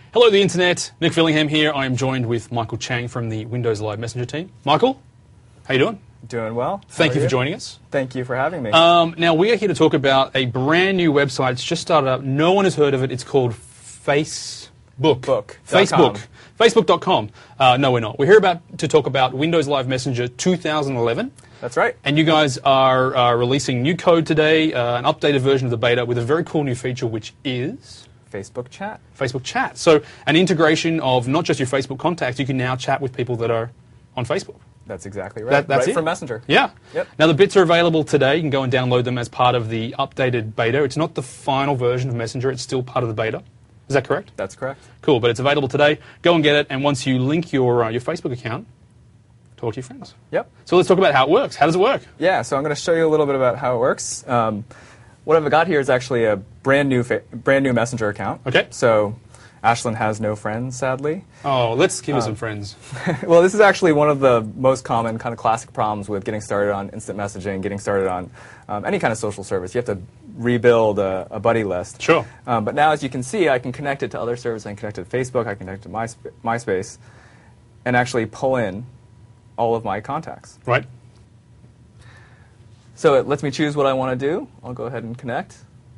Hello, the internet. Nick Fillingham here. I am joined with Michael Chang from the Windows Live Messenger team. Michael, how you doing? Doing well. Thank you for joining us. Thank you for having me. Now, we are here to talk about a brand new website. It's just started up. No one has heard of it. It's called Facebook. Facebook. Facebook.com. No, we're not. We're here to talk about Windows Live Messenger 2011. That's right. And you guys are releasing new code today, an updated version of the beta with a very cool new feature, which is Facebook Chat. Facebook Chat. So an integration of not just your Facebook contacts, you can now chat with people that are on Facebook. That's exactly right. That's right it. from Messenger. Yeah. Yep. Now the bits are available today. You can go and download them as part of the updated beta. It's not the final version of Messenger. It's still part of the beta. Is that correct? That's correct. Cool, but it's available today. Go and get it, and once you link your Facebook account, talk to your friends. Yep. So let's talk about how it works. How does it work? Yeah, so I'm going to show you a little bit about how it works. What I've got here is actually a brand new Messenger account. Okay. So Ashlyn has no friends, sadly. Oh, let's give her some friends. Well, this is actually one of the most common kind of classic problems with getting started on instant messaging, getting started on any kind of social service. You have to rebuild a buddy list. Sure. But now, as you can see, I can connect it to other services. I can connect it to Facebook. I can connect it to MySpace, and actually pull in all of my contacts. Right. So it lets me choose what I want to do. I'll go ahead and connect.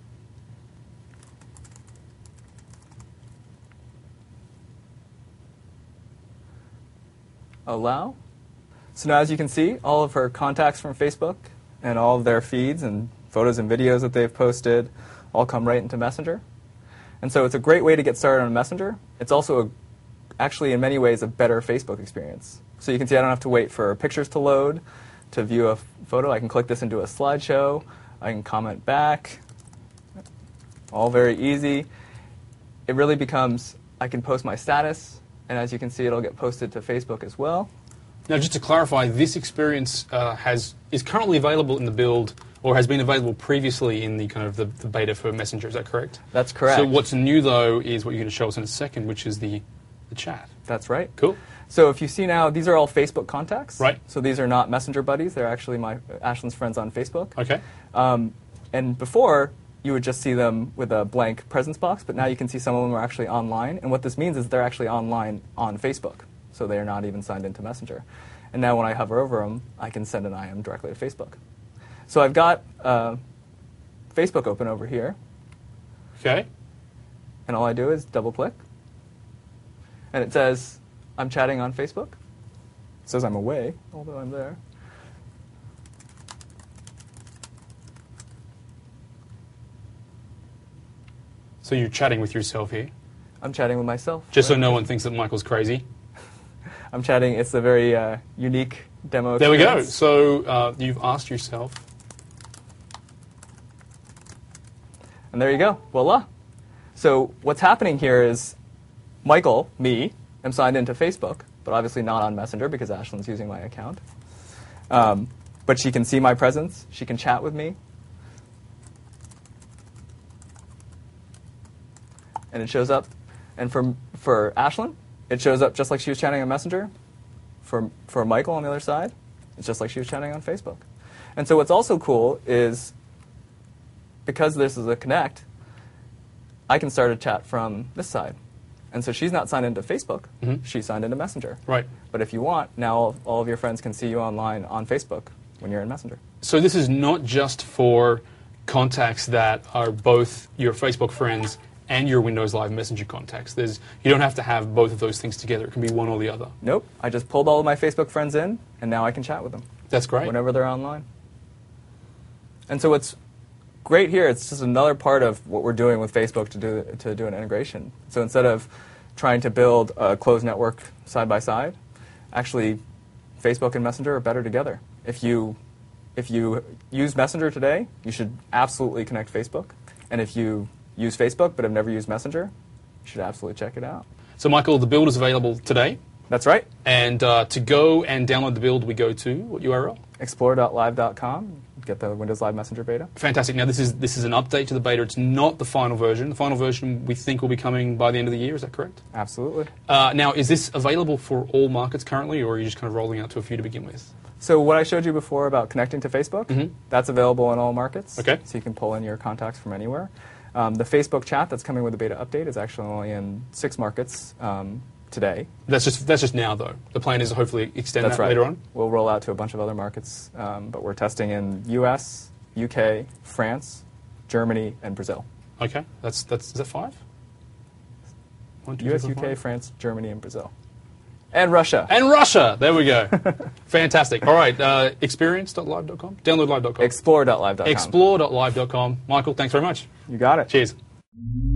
Allow. So now, as you can see, all of her contacts from Facebook and all of their feeds and photos and videos that they've posted all come right into Messenger. And so it's a great way to get started on Messenger. It's also actually, in many ways, a better Facebook experience. So you can see I don't have to wait for pictures to load to view a photo. I can click this into a slideshow. I can comment back. All very easy. It really becomes, I can post my status, and as you can see, it'll get posted to Facebook as well. Now, just to clarify, this experience is currently available in the build, or has been available previously in the kind of the beta for Messenger. Is that correct? That's correct. So what's new, though, is what you're going to show us in a second, which is the chat. That's right. Cool. So if you see now, these are all Facebook contacts. Right. So these are not Messenger buddies. They're actually Ashlyn's friends on Facebook. Okay. And before, you would just see them with a blank presence box, but now you can see some of them are actually online. And what this means is they're actually online on Facebook. So they are not even signed into Messenger. And now when I hover over them, I can send an IM directly to Facebook. So I've got Facebook open over here. Okay. And all I do is double click. And it says, I'm chatting on Facebook. It says I'm away, although I'm there. So you're chatting with yourself here? I'm chatting with myself. Just so no one thinks that Michael's crazy. I'm chatting. It's a very unique demo There we go. experience. So you've asked yourself. And there you go. Voila. So what's happening here is Michael, me, am signed into Facebook, but obviously not on Messenger because Ashlyn's using my account. But she can see my presence. She can chat with me. And it shows up. And for Ashlyn, it shows up just like she was chatting on Messenger. For Michael on the other side, it's just like she was chatting on Facebook. And so what's also cool is, because this is a connect, I can start a chat from this side. And so she's not signed into Facebook. Mm-hmm. She's signed into Messenger. Right. But if you want, now all of your friends can see you online on Facebook when you're in Messenger. So this is not just for contacts that are both your Facebook friends and your Windows Live Messenger contacts. You don't have to have both of those things together. It can be one or the other. Nope. I just pulled all of my Facebook friends in, and now I can chat with them. That's great. Whenever they're online. And so what's great here, it's just another part of what we're doing with Facebook to do an integration. So instead of trying to build a closed network side by side, actually Facebook and Messenger are better together. If you use Messenger today, you should absolutely connect Facebook. And if you use Facebook but have never used Messenger, you should absolutely check it out. So Michael, the build is available today. That's right. And to go and download the build, we go to what URL? Explore.live.com. Get the Windows Live Messenger beta. Fantastic. Now, this is an update to the beta. It's not the final version. The final version, we think, will be coming by the end of the year. Is that correct? Absolutely. Now, is this available for all markets currently, or are you just kind of rolling out to a few to begin with? So what I showed you before about connecting to Facebook, that's available in all markets. Okay. So you can pull in your contacts from anywhere. The Facebook chat that's coming with the beta update is actually only in 6 markets today. That's just now, though. The plan is to hopefully extend That's that right. later on? We'll roll out to a bunch of other markets, but we're testing in US, UK, France, Germany, and Brazil. Okay. Is that 5? 1, 2, US, 3, 4, UK, 5? France, Germany, and Brazil. And Russia. And Russia! There we go. Fantastic. All right. Experience.live.com? Downloadlive.com? Explore.live.com. Explore.live.com. Michael, thanks very much. You got it. Cheers.